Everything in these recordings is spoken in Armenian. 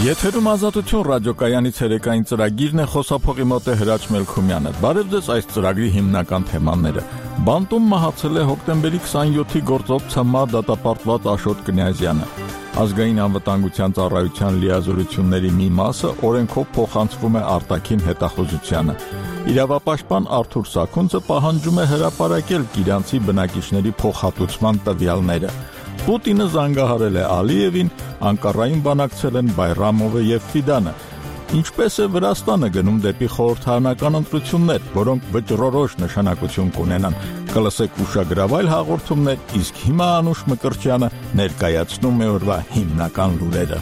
Եթերում Ազատություն ռադիոկայանից երեկային ծրագիրն է, խոսափողի մոտ է Հրաչ Մելքումյանը։ Բարև ձեզ, այս ծրագրի հիմնական թեմաները։ Բանտում մահացել է հոկտեմբերի 27-ի գործով ՑՄԱ դատապարտված Աշոտ Կնյազյանը։ Ազգային անվտանգության ծառայության լիազորությունների մի մասը օրենքով փոխանցվում է արտաքին հետախուզությանը։ Իրավապաշտպան Արթուր Սաքունցը պահանջում է հրապարակել Կիրանցի բնակիչների փոխհատուցման տվյալները։ Պուտինը զանգահարել է Ալիևին, Անկարային բանակցել են Բայրամովը եւ Ֆիդանը։ Ինչպես է Վրաստանը գնում դեպի խորհրդարանական ընտրություններ, որոնք վճռորոշ նշանակություն կունենան։ Կլսեք ուշագրավայր հաղորդումներ, իսկ հիմա Անուշ Մկրտչյանը ներկայացնում է օրվա հիմնական լուրերը։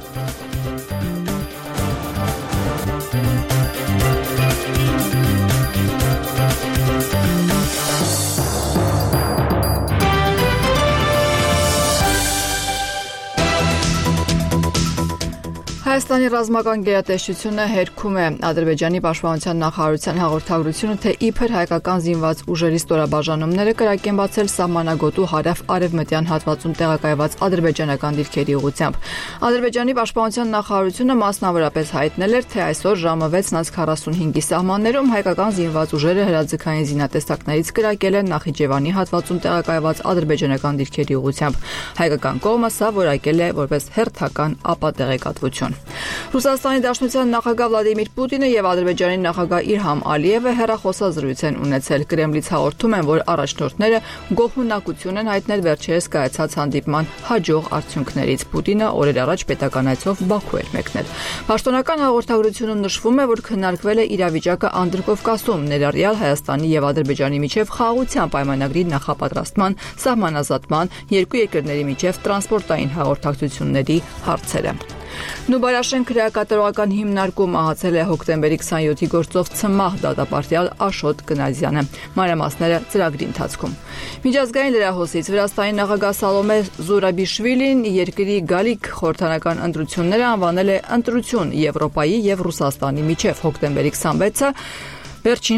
Հայաստանի ռազմական գերատեսչությունը հերքում է Ադրբեջանի պաշտպանության նախարարության հաղորդագրությունը, թե իբր հայկական զինված ուժերի ստորաբաժանումները կրակ են բացել սահմանագոտու հարավ-արևմտյան հատվածում տեղակայված ադրբեջանական դիրքերի ուղղությամբ։ Ադրբեջանի պաշտպանության նախարարությունը մասնավորապես հայտնել էր, թե այսօր ժամը 6:45-ի սահմաններում հայկական զինված ուժերը հրաձգային զինատեսակներից կրակել են Նախիջևանի հատվածում տեղակայված ադրբեջանական դիրքերի ուղղությամբ։ Հայկական կողմը սա որակել է որպես հերթական ապատեղեկատվություն։ Ռուսաստանի Դաշնության նախագահ Վլադիմիր Պուտինը եւ Ադրբեջանի նախագահ Իլհամ Ալիևը հեռախոսազրույց են ունեցել։ Կրեմլից հաղորդում են, որ առաջնորդները գոհունակություն են հայտնել վերջերս կայացած հանդիպման հաջող արդյունքներից։ Պուտինը օրեր առաջ պետական այցով Բաքու էր մեկնել։ Պաշտոնական հաղորդագրությունում նշվում է, որ քննարկվել է իրավիճակը Անդրկովկասում, ներառյալ Հայաստանի եւ Ադրբեջանի միջև խաղաղության պայմանագրի նախապատրաստման, սահմանազատման, երկու երկրների միջև տրանսպորտային հաղորդակցությունների հարցերը։ Նուբարաշեն քրեակատարողական հիմնարկում մահացել է հոկտեմբերի 27-ի գործով ՑՄԱ դատապարտյալ Աշոտ Կնյազյանը։ Մանրամասները ծրագրի ընթացքում։ Միջազգային լրահոսից Վրաստանի նախագահ Սալոմե Զուրաբիշվիլին երկրի գալիք խորհրդարանական ընտրությունները անվանել է ընտրություն Եվրոպայի եւ Ռուսաստանի միջև հոկտեմբերի 26-ը Վերջին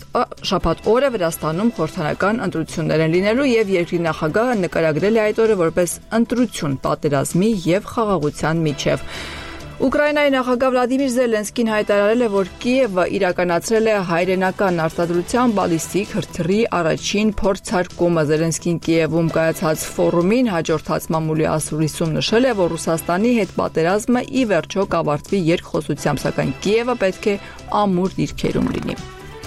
շաբաթ օրը Վրաստանում խորհրդարանական ընտրություններ են լինելու եւ երկրի նախագահը նկարագրել է այդ օրը որպես ընտրություն պատերազմի եւ խաղաղության միջև։ Ուկրաինայի նախագահ Վլադիմիր Զելենսկին հայտարարել է, որ Կիևը իրականացրել է հայրենական արտադրության բալիստիկ հրթիռի առաջին փորձարկումը։ Զելենսկին Կիևում կայացած ֆորումին հաջորդած մամուլի ասուլիսում նշել է, որ Ռուսաստանի հետ պատերազմը ի վերջո կավարտվի երկխոսությամբ, սակայն Կիևը պետք է ամուր դիրքերում լինի։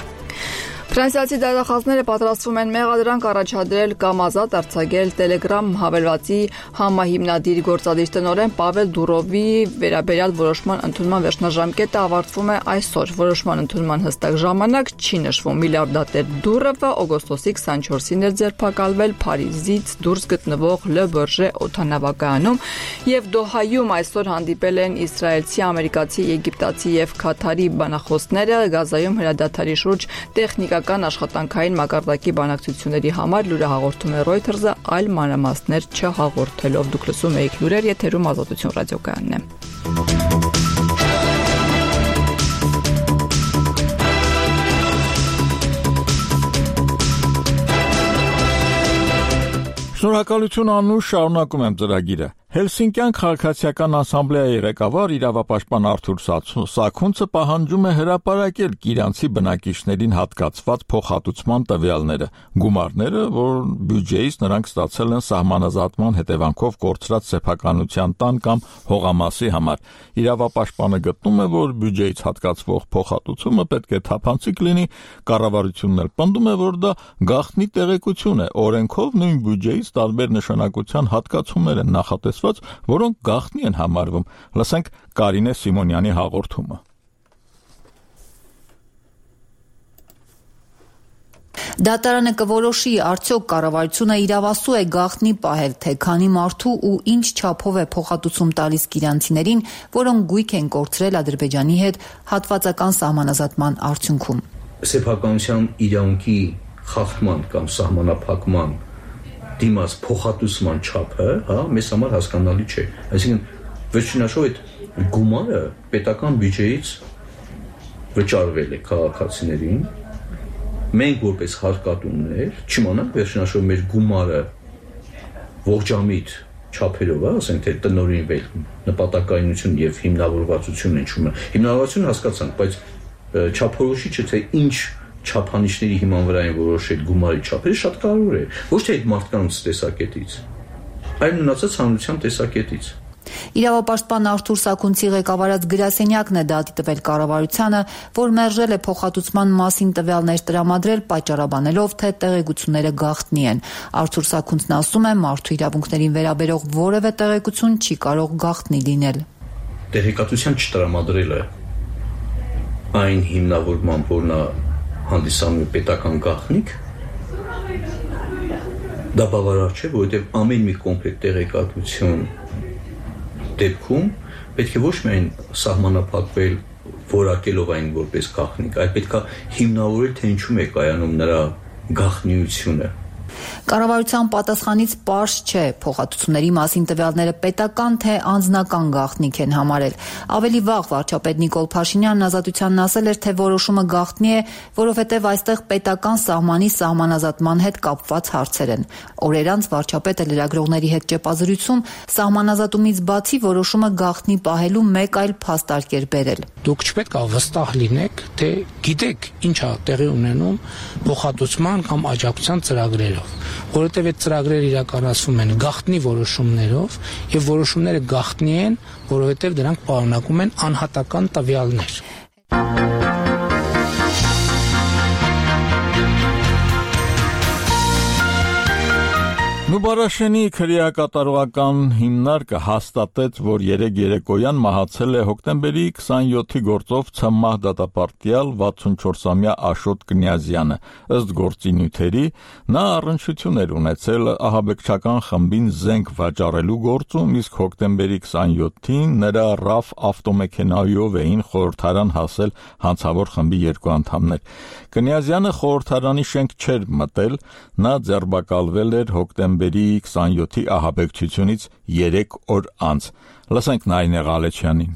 Ֆրանսիացի դատախազները պատրաստվում են մեղադրանք առաջադրել կամ ազատ արձակել Telegram հավելվածի համահիմնադիր գործադիր տնօրեն Պավել Դուրովի վերաբերյալ որոշման ընդունման վերջնաժամկետը ավարտվում է այսօր։ Որոշման ընդունման հստակ ժամանակ չի նշվում։ Միլիարդատեր Դուրովը օգոստոսի 24-ին էր ձերբակալվել Փարիզից դուրս գտնվող Le Bourget օդանավակայանում եւ Դոհայում այսօր հանդիպել են իսրայելցի, ամերիկացի, եգիպտացի եւ Քաթարի բանախոսները Գազայում հրադադարի շուրջ տեխնիկական աշխատանքային մակարդակի բանակցությունների համար լուրահաղորդում է Reuters-ը, այլ մանրամասներ չհաղորդելով։ Դուք լսում եք լուրեր, եթերում Ազատություն ռադիոկայանն է։ Շնորհակալություն Անուշ, շարունակում եմ ծրագիրը։ Հելսինկյան քաղաքացիական ասամբլեայի ղեկավար իրավապաշտպան Արթուր Սաքունցը պահանջում է հրապարակել կիրանցի բնակիչներին հատկացված փոխհատուցման տվյալները, գումարները, որ բյուջեից նրանք ստացել են սահմանազատման հետևանքով կորցրած սեփականության տան կամ հողամասի համար։ Իրավապաշտպանը գտնում է, որ բյուջեից հատկացվող փոխհատուցումը պետք է թափանցիկ լինի, կառավարությունն էլ պնդում է, որ դա գաղտնի տեղեկություն է, օրենքով նույն բյուջեից տարբեր նշանակության հատկացումներ են նախատեսված, որոնք գաղտնի են համարվում։ Լսենք Կարինե Սիմոնյանի հաղորդումը։ Դատարանը կորոշի, արդյոք կառավարությունը իրավասու է գաղտնի պահել, թե քանի մարդու ու ինչ չափով է փոխհատուցում տալիս կիրանցիներին, որոնք գույք են կորցրել Ադրբեջանի հետ հատվածական սահմանազատման արդյունքում։ Սեփականության իրավունքի խախտման կամ սահմանափակման դիմաց փոխհատուցման չափը, մեզ համար հասկանալի չէ։ Այսինքն, վերջինաշով այդ գումարը պետական բյուջեից վճարվել է քաղաքացիներին, մենք որպես հարկատուներ չիմանանք վերջինաշով մեր գումարը ողջամիտ չափերով, ասենք թե տնօրինվել նպատակայնություն եւ հիմնավորվածություն ինչու՞մ է։ Հիմնավորվածություն հասկացանք, բայց չափորոշիչը թե ինչ չափանիշների հիման վրա են որոշել գումարի չափերը շատ կարևոր է, ոչ թե այդ մարդկանց տեսակետից, այլ մնացած հանրության տեսակետից։ Իրավապաշտպան Արթուր Սաքունցի ղեկավարած գրասենյակն է դատի տվել կառավարությանը, որ մերժել է փոխհատուցման մասին տվյալներ տրամադրել, պատճառաբանելով, թե տեղեկությունները գաղտնի են։ Արթուր Սաքունցն ասում է, մարդու իրավունքներին վերաբերող որևէ տեղեկություն չի կարող գաղտնի լինել։ Տեղեկատվության չտրամադրելը այն հիմնավորմամբ, որ նա հանդիսանում է պետական գաղտնիք, դա բավարար չէ, որովհետև ամեն մի կոմպլետ տեղեկատվություն դեպքում պետք է ոչ միայն սահմանափակվել որակելով այն որպես գաղտնիք, այլ պետք է հիմնավորել, թե ինչու է կայանում նրա գաղտնիությունը։ Կառավարության պատասխանից պարզ չէ, փոխհատուցումների մասին տվյալները պետական թե անձնական գաղտնիք են համարել։ Ավելի վաղ վարչապետ Նիկոլ Փաշինյանն Ազատությանն ասել էր, թե որոշումը գաղտնի է, որովհետև այստեղ պետական սահմանի սահմանազատման հետ կապված հարցեր են։ Օրեր անց վարչապետը լրագրողների հետ ճեպազրույցում սահմանազատումից բացի որոշումը գաղտնի պահելու մեկ այլ փաստարկ էր բերել։ Դուք չպետք է վստահ լինեք, թե գիտեք ինչ է տեղի ունենում փոխհատուցման կամ աջակցության ծրագրերով, որովհետև այդ ծրագրերը իրականացվում են գաղտնի որոշումներով եւ որոշումները գաղտնի են, որովհետև դրանք պարունակում են անհատական տվյալներ։ Նուբարաշենի քրեակատարողական հիմնարկը հաստատեց, որ երեկոյան մահացել է հոկտեմբերի 27-ի գործով ՑՄՀ դատապարտյալ 64-ամյա Աշոտ Կնյազյանը։ Ըստ գործի նյութերի, նա առնչություն էր ունեցել ահաբեկչական խմբին զենք վաճառելու գործում, իսկ հոկտեմբերի 27-ին նրա RAF ավտոմեքենայով էին խորհրդարան հասել հանցավոր խմբի երկու անդամներ։ Կնյազյանը խորհրդարանի շենք չէր մտել, նա ձերբակալվել էր հոկտեմբերի 27-ի ահաբեկչությունից 3 օր անց։ Լսենք Նայինե Ղալեչյանին։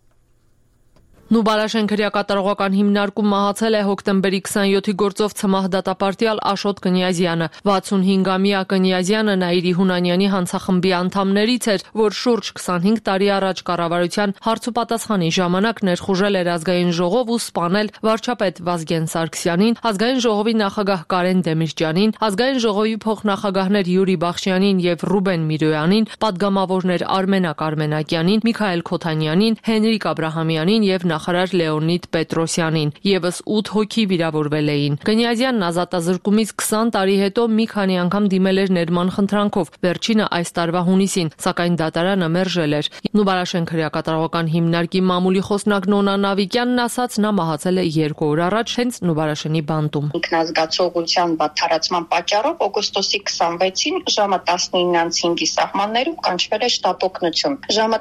Նուբարաշեն քրեակատարողական հիմնարկում մահացել է հոկտեմբերի 27-ի գործով ՑՄՀ դատապարտյալ Աշոտ Կնյազյանը։ 65-ամյա Կնյազյանը Նաիրի Հունանյանի հանցախմբի անդամներից էր, որ շուրջ 25 տարի առաջ կառավարության հարցուպատասխանի ժամանակ ներխուժել էր ազգային ժողով ու սպանել վարչապետ Վազգեն Սարգսյանին, ազգային ժողովի նախագահ Կարեն Դեմիրճյանին, ազգային ժողովի փոխնախագահներ Յուրի Բախշյանին եւ Ռուբեն Միրոյանին, պատգամավորներ Արմենակ Արմենակյանին, Միքայել Քոթանյանին, Հենրիկ Աբրահամյանին եւ նախարար Լեոնիդ Պետրոսյանին, եւս 8 հոգի վիրավորվել էին։ Կնյազյանն ազատազրկումից 20 տարի հետո մի քանի անգամ դիմել էր ներման խնդրանքով, վերջինը այս տարվա հունիսին, սակայն դատարանը մերժել էր։ Նուբարաշեն քրեակատարողական հիմնարկի մամուլի խոսնակ Նոնա Նավիկյանն ասաց, նա մահացել է 2 օր առաջ հենց Նուբարաշենի բանտում։ Ինքնազգացողության վատթարացման պատճառով օգոստոսի 26-ին ժամը 19:05-ի սահմաններում կանչվել է շտապօգնություն։ Ժամը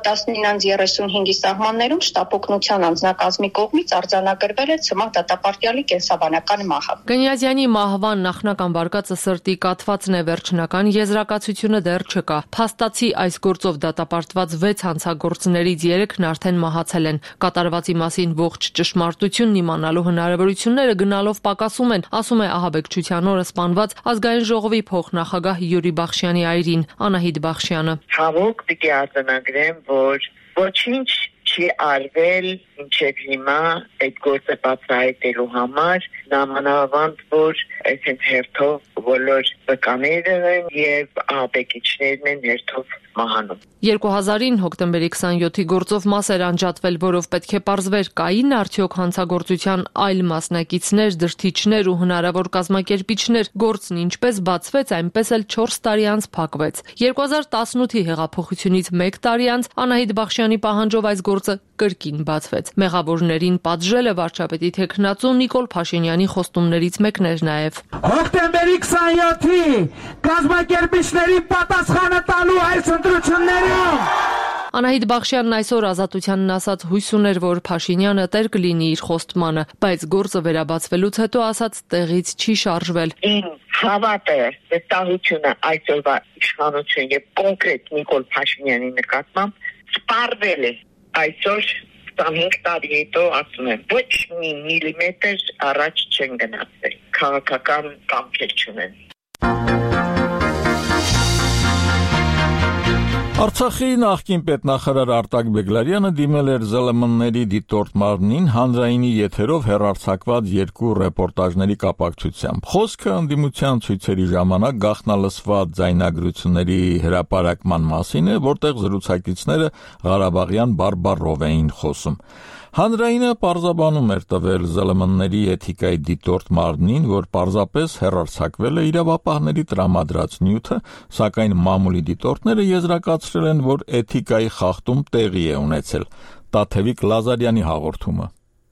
19:35-ի սահմաններում շտապօգնության անձնակազմի կողմից արձանագրվել է ՑՄՀ դատապարտյալի կենսաբանական մահը։ Կնյազյանի մահվան նախնական վարկածը սրտի կաթվածն է, վերջնական եզրակացությունը դեռ չկա։ Փաստացի այս գործով դատապարտված 6 հանցագործներից 3-ն արդեն մահացել են։ Կատարվածի մասին ողջ ճշմարտությունն իմանալու հնարավորությունները գնալով պակասում են, ասում է ահաբեկչության օրը սպանված ազգային ժողովի փոխնախագահ Յուրի Բախշյանի այրին Անահիտ Բախշյանը։ Ցավոք պիտի արձանագրեմ, որ ոչինչ չի արվել մինչև հիմա այդ գործը բացահայտելու համար, նամանավանդ որ այսպես հերթով բոլոր վկաները եւ ահաբեկիչներն են հերթով մահանում։ 2000-ին հոկտեմբերի 27-ի գործով մաս էր անջատվել, որով պետք է պարզվեր կային արդյոք հանցագործության այլ մասնակիցներ, դրդիչներ ու հնարավոր կազմակերպիչներ։ Գործն ինչպես բացվեց, այնպես էլ 4 տարի անց փակվեց։ 2018-ի հեղափոխությունից 1 տարի անց Անահիտ Բախշյանի պահանջով այս գործը կրկին բացվեց։ Մեղավորներին պատժել է վարչապետի թեկնածու Նիկոլ Փաշինյանի խոստումներից մեկն էր նաև։ Հոկտեմբերի 27-ի կազմակերպիչների պատասխանը տալու այս ընտրություններում։ Անահիտ Բախշյանն այսօր Ազատությանն ասաց հույս ուներ, որ Փաշինյանը տեր կլինի իր խոստմանը, բայց գործը վերաբացվելուց հետո ասաց տեղից չի շարժվել։ Ին հավատը, վստահությունը այսօրվա իշխանություն եւ կոնկրետ Նիկոլ Փաշինյանի նկատմամբ սպառվել է։ Այսօր 25 տարի հետո ասում եմ, ոչ մի միլիմետր առաջ չեն գնացել, քաղաքական կամքեր չունեն։ Արցախի նախկին պետնախարար Արտակ Բեգլարյանը դիմել էր ԶԼՄ-ների դիտորդ մարմնին հանրայինի եթերով հեռարձակված երկու ռեպորտաժների կապակցությամբ։ Խոսքը ընդդիմության ցույցերի ժամանակ գաղտնալսված ձայնագրությունների հրապարակման մասին է, որտեղ զրուցակիցները Ղարաբաղյան բարբառով էին խոսում։ Հանրայինը պարզաբանում էր տվել ԶԼՄ-ների էթիկայի դիտորդ մարմնին, որ պարզապես հեռարձակվել է իրավապահների տրամադրած նյութը, սակայն մամուլի դիտորդները եզրակացրել են, որ էթիկայի խախտում տեղի է ունեցել։ Տաթևիկ Լազարյանի հաղորդումը։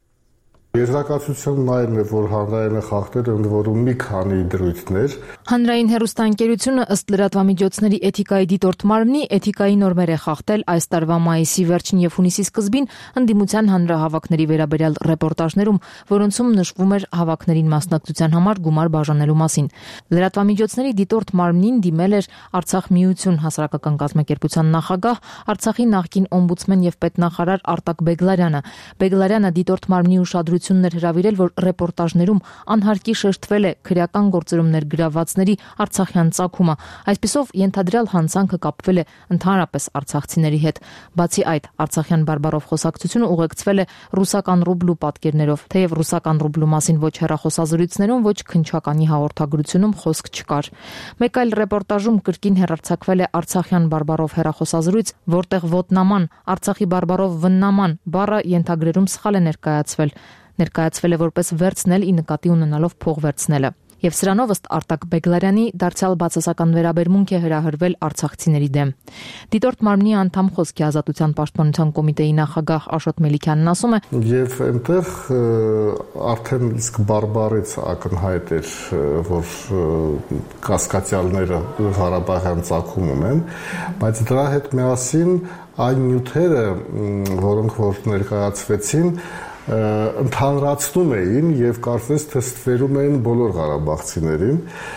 Եզրակացությունն այն է, որ հանրայինը խախտել է ընդ որում մի քանի դրույթներ։ Հանրային հեռուստաընկերությունը ըստ լրատվամիջոցների էթիկայի դիտորդ մարմնի էթիկայի նորմեր է խախտել այս տարվա մայիսի վերջին եւ հունիսի սկզբին ընդդիմության հանրահավաքների վերաբերյալ ռեպորտաժներում, որոնցում նշվում էր հավաքներին մասնակցության համար գումար բաժանելու մասին։ Լրատվամիջոցների դիտորդ մարմնին դիմել էր Արցախ միություն հասարակական կազմակերպության նախագահ, Արցախի նախկին օմբուդսմեն եւ պետնախարար Արտակ Բեգլարյանը։ Բեգլարյանը դիտորդ մարմնի ուշադրություններ հրավիրել, որ ռեպորտաժներում անհարկի շեշտվել է քրեական գործերումներ գրավվածների արցախյան ծագումը։ Այսպիսով ենթադրյալ հանցանքը կապվել է ընդհանրապես արցախցիների հետ։ Բացի այդ, արցախյան բարբառով խոսակցությունը ուղեկցվել է ռուսական ռուբլու պատկերներով, թեև ռուսական ռուբլու մասին ոչ հեռախոսազրույցներում, ոչ քննչականի հաղորդագրությունում խոսք չկար։ Մեկ այլ ռեպորտաժում կրկին հեռարձակվել է արցախյան բարբառով հեռախոսազրույց, որտեղ ոտնաման, Արցախի բարբառով վննաման բառը ենթագրերում սխալ է ներկայացվել է որպես վերցնել ի նկատի ունենալով փող վերցնելը։ Եվ սրանով ըստ Արտակ Բեգլարյանի դարձյալ բացասական վերաբերմունք է հրահրվել արցախցիների դեմ։ Դիտորդ մարմնի անդամ Խոսքի ազատության պաշտպանության կոմիտեի նախագահ Աշոտ Մելիքյանն ասում է. Եվ այնտեղ արդեն իսկ բարբառից ակնհայտ էր, որ կասկածյալները Ղարաբաղյան ծագում ունեն, բայց դրա հետ միասին այն նյութերը, որոնք որ ներկայացվեցին, ընդհանրացնում էին եւ կարծես թե ստվերում էին բոլոր ղարաբաղցիներին,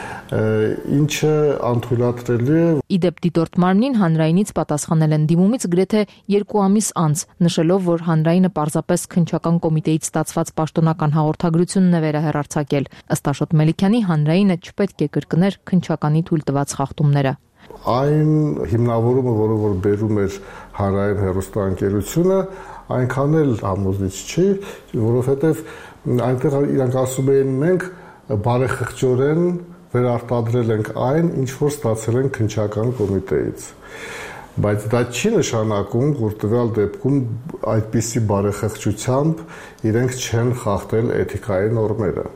ինչը անթույլատրելի է։ Իդեպ դիտորդ մարմնին հանրայինից պատասխանել են դիմումից գրեթե 2 ամիս անց, նշելով, որ հանրայինը պարզապես քննչական կոմիտեից ստացված պաշտոնական հաղորդագրությունն է վերահեռարձակել։ Ըստ Աշոտ Մելիքյանի, հանրայինը չպետք է կրկներ քննչականի թույլ տված խախտումները։ Այն հիմնավորումը, որը որ բերում էր հանրային հեռուստաընկերությունը, այնքան էլ համոզիչ չի, որովհետև այնտեղ իրանք ասում էին մենք բարեխղճորեն վերարտադրել ենք այն, ինչ որ ստացել ենք քննչական կոմիտեից։ Բայց դա չի նշանակում, որ տվյալ դեպքում այդպիսի բարեխղճությամբ իրենք չեն խախտել էթիկայի նորմերը։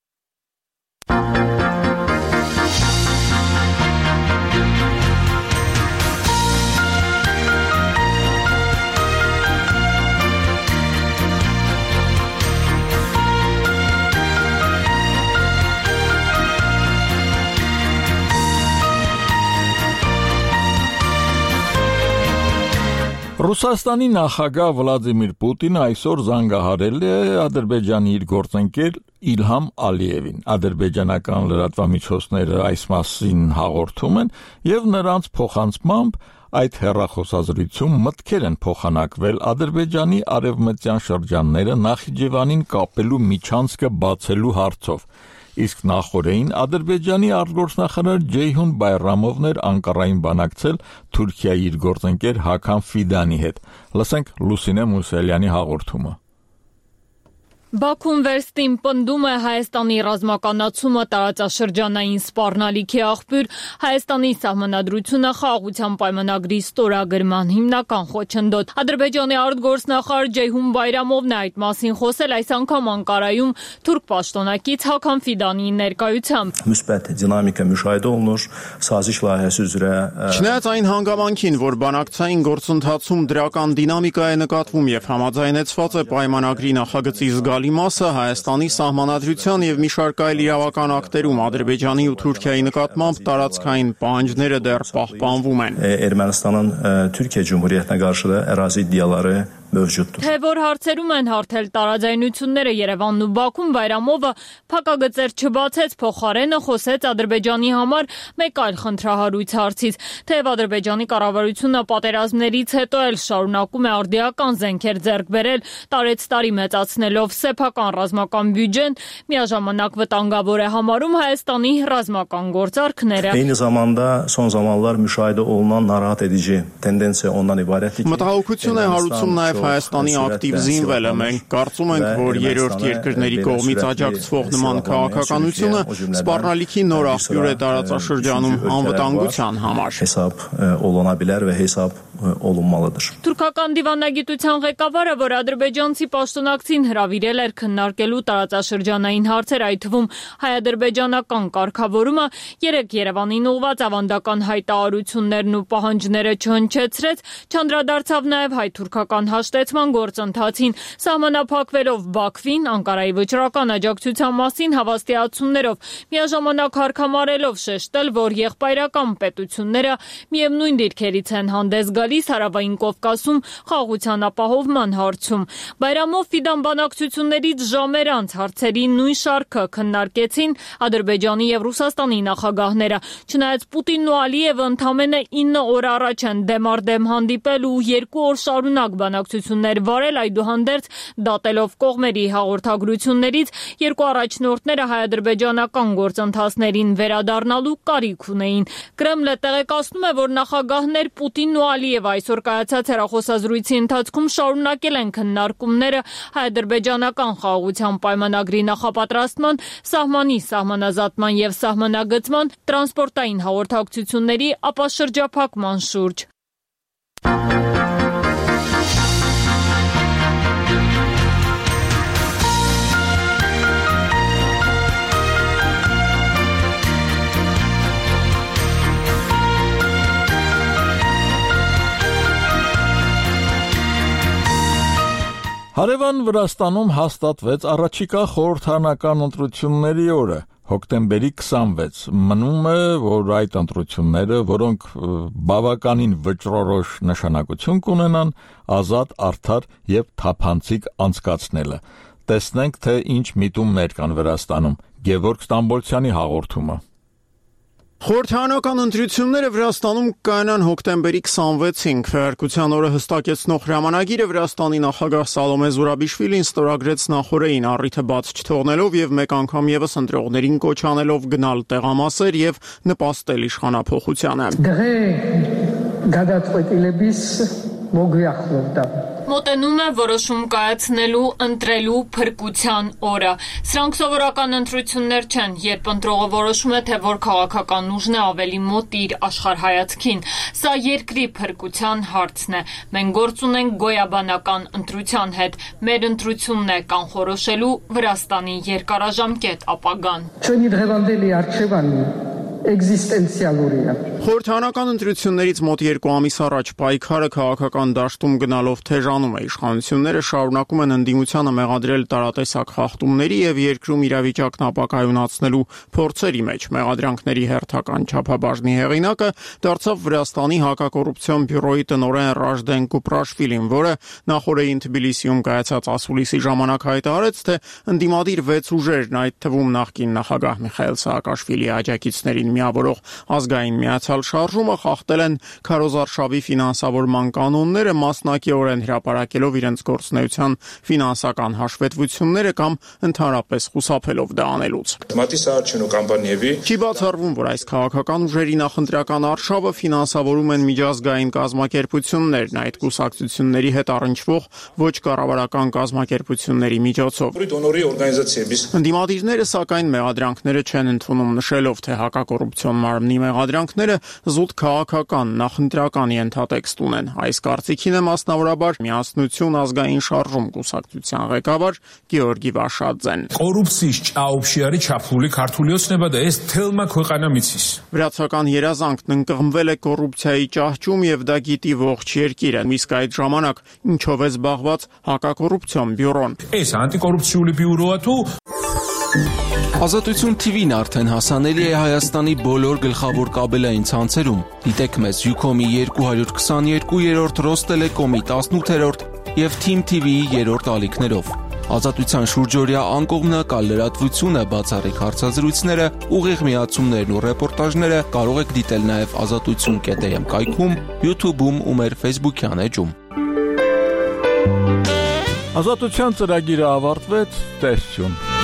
Ռուսաստանի նախագահ Վլադիմիր Պուտինը այսօր զանգահարել է Ադրբեջանի իր գործընկեր Իլհամ Ալիևին։ Ադրբեջանական լրատվամիջոցները այս մասին հաղորդում են եւ նրանց փոխանցմամբ այդ հեռախոսազրույցում մտքեր են փոխանակվել Ադրբեջանի արևմտյան շրջանները Նախիջևանին կապելու միջանցքը բացելու հարցով։ Իսկ նախորդին Ադրբեջանի արտգործնախարար Ջեյհուն Բայրամովն էր Անկարային բանակցել Թուրքիայի իր գործընկեր Հական Ֆիդանի հետ։ Լսենք Լուսինե Մուսելյանի հաղորդումը։ Բաքուն վերստին պնդում է Հայաստանի ռազմականացումը տարածաշրջանային սպառնալիքի աղբյուր, Հայաստանի սահմանադրությունը խաղաղության պայմանագրի ստորագրման հիմնական խոչընդոտ։ Ադրբեջանի արտգործնախարար Ջեյհուն Բայրամովն է այդ մասին խոսել այս անգամ Անկարայում թուրք պաշտոնակից Հական Ֆիդանիի ներկայությամբ։ Müsbət dinamika müşahidə olunur, saziş layihəsi üzrə Չնայած այն հանգամանքին, որ բանակցային գործընթացում դրական դինամիկա է նկատվում եւ համաձայնեցված է պայմանագրի նախագծի զգալի մասը Հայաստանի սահմանադրության եւ մի շարք այլ իրավական ակտերում Ադրբեջանի ու Թուրքիայի նկատմամբ տարածքային պահանջները դեռ պահպանվում են։ Ermənistanın Türkiyə Cümhuriyyətinə qarşı da ərazi iddiaları mövcuddur. Թե որ հարցերում են հարթել տարաձայնությունները Երևանն ու Բաքուն, Բայրամովը փակագծեր չբացեց, փոխարենը խոսեց Ադրբեջանի համար մեկ այլ խնդրահարույց հարցից, թեև Ադրբեջանի կառավարությունը պատերազմներից հետո էլ շարունակում է արդիական զենքեր ձեռք բերել, տարեցտարի մեծացնելով սեփական ռազմական բյուջեն, միաժամանակ վտանգավոր է համարում Հայաստանի ռազմական գործարքները։ Eyni zamanda son zamanlar müşahidə olunan narahat edici tendensiya ondan ibarətdir ki, մտահոգություն է հարուցում նաև Հայաստանի ակտիվ զինվելը։ Մենք կարծում ենք, որ երրորդ երկրների կողմից աջակցվող նման քաղաքականությունը սպառնալիքի նոր աղբյուր է տարածաշրջանում անվտանգության համար։ Hesab oluna bilər və hesab olunmalıdır. Թուրքական դիվանագիտության ղեկավարը, որ ադրբեջանցի պաշտոնակցին հրավիրել էր քննարկելու տարածաշրջանային հարցեր, այդ թվում հայ-ադրբեջանական կարգավորումը, երեկ Երևանին ուղղված ավանդական հայտարարություններն ու պահանջները չհնչեցրեց, չանդրադարձավ նաև հայ-թուրքական հաշտեցման գործընթացին, սահմանափակվելով Բաքվին, Անկարայի վճռական աջակցության մասին հավաստիացումներով, միաժամանակ հարկամարելով շեշտել, որ եղբայրական պետությունները միևնույն դիրքերից են հանդես գալիս Հարավային Կովկասում խաղաղության ապահովման հարցում։ Բայրամով Ֆիդան բանակցություններից ժամեր անց հարցերի նույն շարքը քննարկեցին Ադրբեջանի եւ Ռուսաստանի նախագահները, չնայած Պուտինն ու Ալիևը ընդամենը 9 օր առաջ են դեմարդեմ հանդիպել ու 2 օր շարունակ բանակցություններ վարել, այդուհանդերձ դատելով կողմերի հաղորդագրություններից, երկու առաջնորդները հայ-ադրբեջանական գործընթացներին վերադառնալու կարիք ունեին։ Կրեմլը տեղեկացնում է, որ նախագահներ Պուտինն ու Ալիևը այսօր կայացած հեռախոսազրույցի ընթացքում շարունակել են քննարկումները հայ-ադրբեջանական խաղաղության պայմանագրի նախապատրաստման, սահմանի սահմանազատման եւ սահմանագծման, տրանսպորտային հաղորդակցությունների ապաշրջափակման շուրջ։ Հարևան Վրաստանում հաստատվեց առաջիկա խորհրդարանական ընտրությունների օրը, հոկտեմբերի 26, մնում է, որ այդ ընտրությունները, որոնք բավականին վճռորոշ նշանակություն կունենան, ազատ, արդար եւ թափանցիկ անցկացնելը։ Տեսնենք, թե ինչ միտումներ կան Վրաստանում։ Գևորգ Ստամբոլցյանի հաղորդումը։ Խորհրդարանական ընտրությունները Վրաստանում կայանան հոկտեմբերի 26-ին։ Քվեարկության օրը հստակեցնող հրամանագիրը Վրաստանի նախագահ Սալոմե Զուրաբիշվիլին ստորագրեց նախօրեին, առիթը բաց չթողնելով եւ մեկ անգամ եւս ընտրողներին կոչ անելով գնալ տեղամասեր եւ նպաստել իշխանափոխությանը։ Մոտենում է որոշում կայացնելու, ընտրելու փրկության օրը։ Սրանք սովորական ընտրություններ չեն, երբ ընտրողը որոշում է, թե որ քաղաքական ուժն է ավելի մոտ իր աշխարհայացքին։ Սա երկրի փրկության հարցն է։ Մենք գործ ունենք գոյաբանական ընտրության հետ։ Մեր ընտրությունն է կանխորոշելու Վրաստանի երկարաժամկետ ապագան։ Խորհրդարանական ընտրություններից մոտ 2 ամիս առաջ պայքարը քաղաքական դաշտում գնալով թեժանում է։ Իշխանությունները շարունակում են ընդդիմությանը մեղադրել տարատեսակ խախտումների եւ երկրում իրավիճակն ապակայունացնելու փորձերի մեջ։ Մեղադրանքների հերթական չափաբաժնի հեղինակը դարձավ Վրաստանի հակակոռուպցիոն բյուրոյի տնօրեն Ռաժդեն Կուպրաշվիլին, որը նախորդին Թբիլիսիում կայացած ասուլիսի ժամանակ հայտարարեց, թե ընդդիմադիր 6 ուժերն, այդ թվում նախկին նախագահ Միխայել Սաակաշվիլիի աջակիցներին միավորող ազգային միացյալ շարժումը խախտել են քարոզարշավի ֆինանսավորման կանոնները, մասնակիորեն հրապարակելով իրենց գործունեության ֆինանսական հաշվետվությունները կամ ընդհանրապես խուսափելով դա անելուց։ Չի բացառվում, որ այս քաղաքական ուժերի նախընտրական արշավը ֆինանսավորում են միջազգային կազմակերպություններն, այդ կուսակցությունների հետ առնչվող ոչ կառավարական կազմակերպությունների միջոցով։ Ընդդիմադիրները սակայն մեղադրանքները չեն ընդունում, նշելով, թե հակակոռուպցիոն մարմնի մեղադրանքները զուտ քաղաքական, նախընտրական ենթատեքստ ունեն։ Այս կարծիքին է մասնավորաբար Միասնություն ազգային շարժում կուսակցության ղեկավար Գեորգի Վաշաձեն։ Կոռուպցიის ճաուփշի արի չափուլի քարտուլի ոցնեբա դա էս թելմա քոյყանա միցիս։ Վրացական երազանքն ընկղմվել է կոռուպցիայի ճահճում եւ դա գիտի ողջ երկիրը։ Իսկ այդ ժամանակ ինչով է զբաղված հակակոռուպցիոն բյուրոն։ Էս անտիկոռուպցիոն բյուրոը դու Ազատություն TV-ն արդեն հասանելի է Հայաստանի բոլոր գլխավոր կաբելային ցանցերում։ Դիտեք մեզ Ucom-ի 222-րդ, Rosttelecom-ի 18-րդ եւ Team TV-ի երրորդ ալիքներով։ Ազատության շուրջօրյա անկողմնակալ լրատվությունը, բացառիկ հարցազրույցները, ուղիղ միացումներն ու ռեպորտաժները կարող եք դիտել նաև azatutsun.am կայքում, YouTube-ում ու մեր Facebook-յան էջում։ Ազատության ծրագիրը ավարտվեց, տեսություն։